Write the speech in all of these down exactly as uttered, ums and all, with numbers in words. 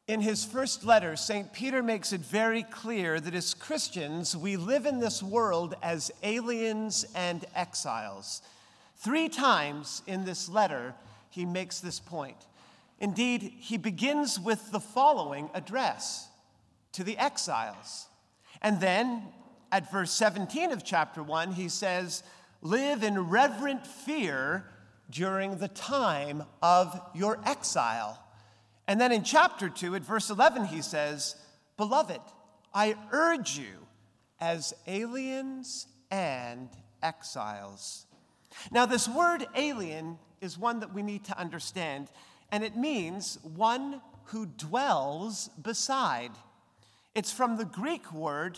In his first letter, Saint Peter makes it very clear that as Christians, we live in this world as aliens and exiles. Three times in this letter, he makes this point. Indeed, he begins with the following address to the exiles. And then at verse seventeen of chapter one, he says, live in reverent fear during the time of your exile. And then in chapter two, at verse eleven, he says, beloved, I urge you as aliens and exiles. Now, this word alien is one that we need to understand, and it means one who dwells beside. It's from the Greek word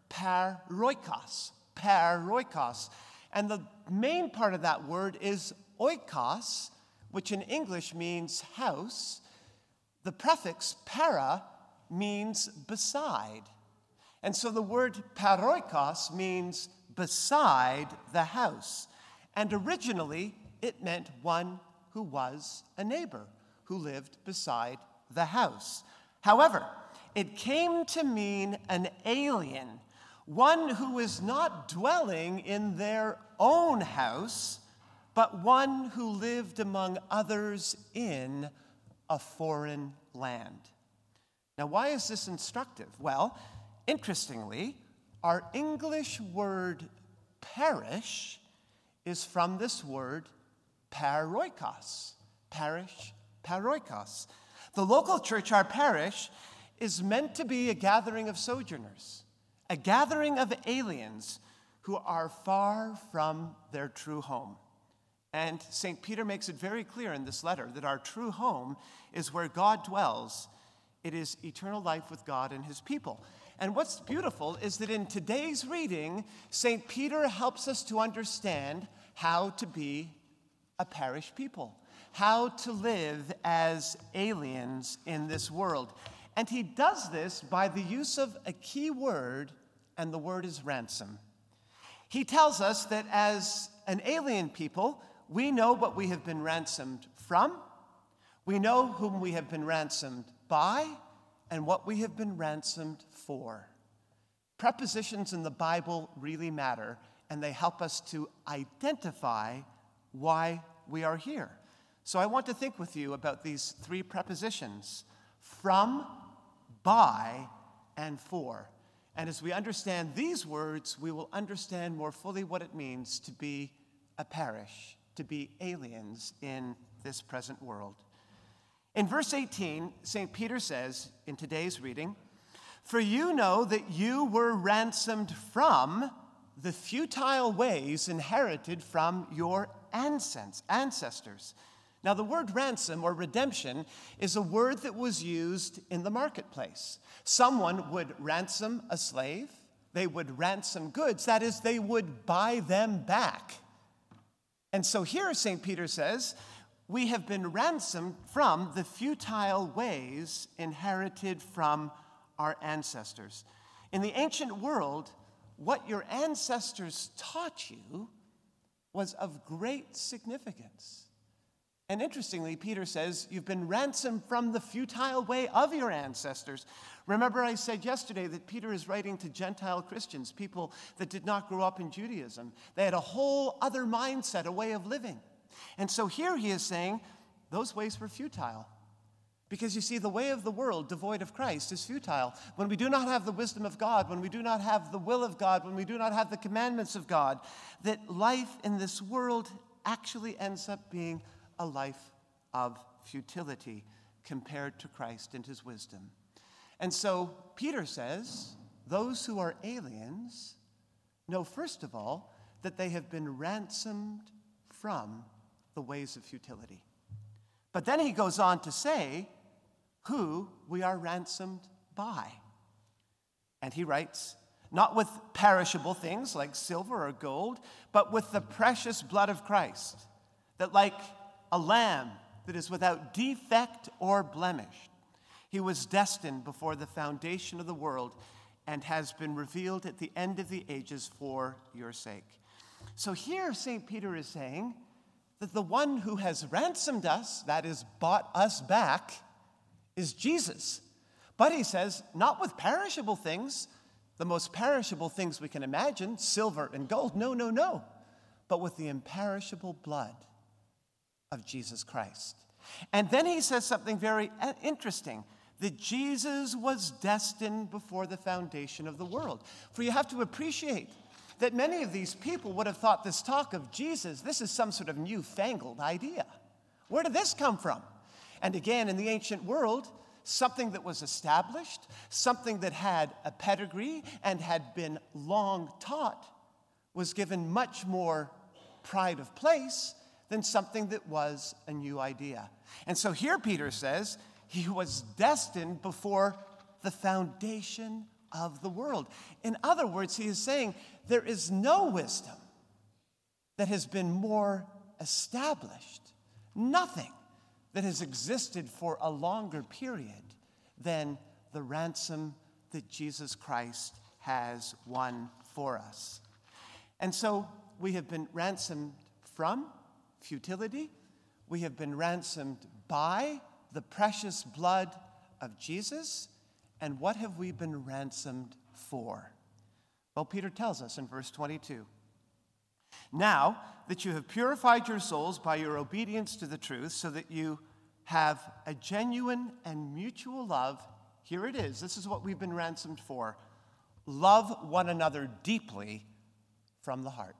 paroikos, paroikos. And the main part of that word is oikos, which in English means house. The prefix para means beside. And so the word paroikos means beside the house. And originally, it meant one who was a neighbor, who lived beside the house. However, it came to mean an alien, one who is not dwelling in their own house, but one who lived among others in a foreign land. Now, why is this instructive? Well, interestingly, our English word parish is from this word paroikos, parish, paroikos. The local church, our parish, is meant to be a gathering of sojourners, a gathering of aliens who are far from their true home. And Saint Peter makes it very clear in this letter that our true home is where God dwells. It is eternal life with God and his people. And what's beautiful is that in today's reading, Saint Peter helps us to understand how to be a parish people, how to live as aliens in this world. And he does this by the use of a key word, and the word is ransom. He tells us that as an alien people, we know what we have been ransomed from, we know whom we have been ransomed by, and what we have been ransomed for. Prepositions in the Bible really matter, and they help us to identify why we are here. So I want to think with you about these three prepositions: from, by, and for. And as we understand these words, we will understand more fully what it means to be a parish, to be aliens in this present world. In verse eighteen, Saint Peter says in today's reading, "For you know that you were ransomed from the futile ways inherited from your ancestors." Now, the word ransom or redemption is a word that was used in the marketplace. Someone would ransom a slave. They would ransom goods. That is, they would buy them back. And so here Saint Peter says, we have been ransomed from the futile ways inherited from our ancestors. In the ancient world, what your ancestors taught you was of great significance. And interestingly, Peter says, you've been ransomed from the futile way of your ancestors. Remember, I said yesterday that Peter is writing to Gentile Christians, people that did not grow up in Judaism. They had a whole other mindset, a way of living. And so here he is saying, those ways were futile. Because you see, the way of the world devoid of Christ is futile. When we do not have the wisdom of God, when we do not have the will of God, when we do not have the commandments of God, that life in this world actually ends up being a life of futility compared to Christ and his wisdom. And so Peter says, those who are aliens know, first of all, that they have been ransomed from the ways of futility. But then he goes on to say who we are ransomed by. And he writes, not with perishable things like silver or gold, but with the precious blood of Christ, that like a lamb that is without defect or blemish, he was destined before the foundation of the world and has been revealed at the end of the ages for your sake. So here Saint Peter is saying that the one who has ransomed us, that is, bought us back, is Jesus. But he says, not with perishable things, the most perishable things we can imagine, silver and gold. No, no, no. But with the imperishable blood of Jesus Christ. And then he says something very interesting, that Jesus was destined before the foundation of the world. For you have to appreciate that many of these people would have thought this talk of Jesus, this is some sort of newfangled idea. Where did this come from? And again, in the ancient world, something that was established, something that had a pedigree and had been long taught, was given much more pride of place than something that was a new idea. And so here Peter says he was destined before the foundation of the world. In other words, he is saying there is no wisdom that has been more established, nothing that has existed for a longer period than the ransom that Jesus Christ has won for us. And so we have been ransomed from futility. We have been ransomed by the precious blood of Jesus. And what have we been ransomed for? Well, Peter tells us in verse twenty-two. Now that you have purified your souls by your obedience to the truth, so that you have a genuine and mutual love, here it is. This is what we've been ransomed for. Love one another deeply from the heart.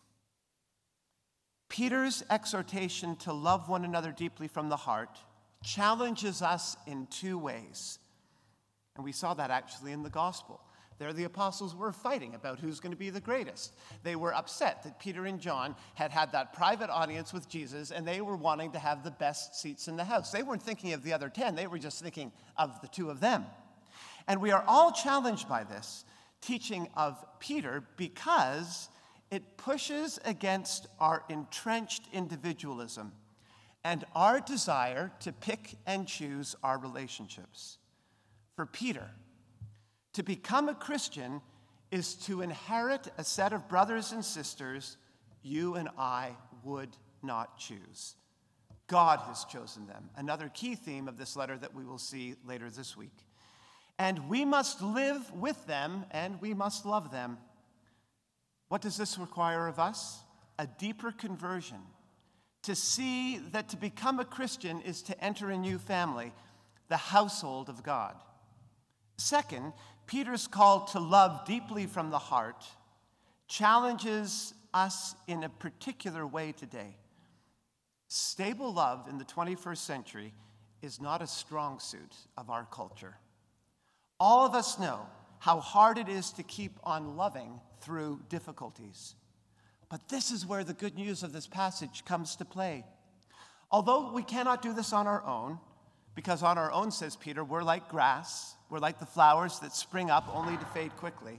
Peter's exhortation to love one another deeply from the heart challenges us in two ways. And we saw that actually in the gospel. There the apostles were fighting about who's going to be the greatest. They were upset that Peter and John had had that private audience with Jesus, and they were wanting to have the best seats in the house. They weren't thinking of the other ten. They were just thinking of the two of them. And we are all challenged by this teaching of Peter because it pushes against our entrenched individualism and our desire to pick and choose our relationships. For Peter, to become a Christian is to inherit a set of brothers and sisters you and I would not choose. God has chosen them. Another key theme of this letter that we will see later this week. And we must live with them and we must love them. What does this require of us? A deeper conversion. To see that to become a Christian is to enter a new family, the household of God. Second, Peter's call to love deeply from the heart challenges us in a particular way today. Stable love in the twenty-first century is not a strong suit of our culture. All of us know how hard it is to keep on loving through difficulties. But this is where the good news of this passage comes to play. Although we cannot do this on our own, because on our own, says Peter, we're like grass, we're like the flowers that spring up only to fade quickly.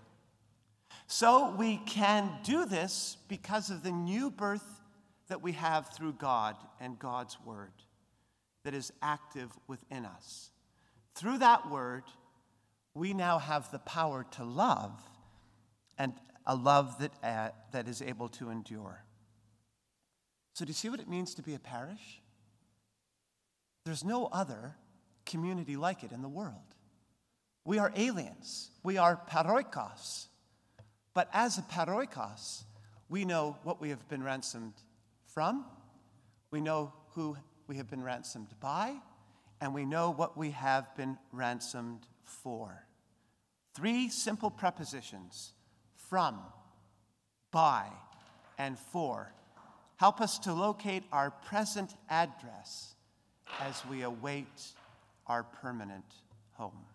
So we can do this because of the new birth that we have through God and God's word that is active within us. Through that word, we now have the power to love, and a love that, uh, that is able to endure. So do you see what it means to be a parish? There's no other community like it in the world. We are aliens. We are paroikos. But as a paroikos, we know what we have been ransomed from, we know who we have been ransomed by, and we know what we have been ransomed for. Three simple prepositions: from, by, and for help us to locate our present address as we await our permanent home.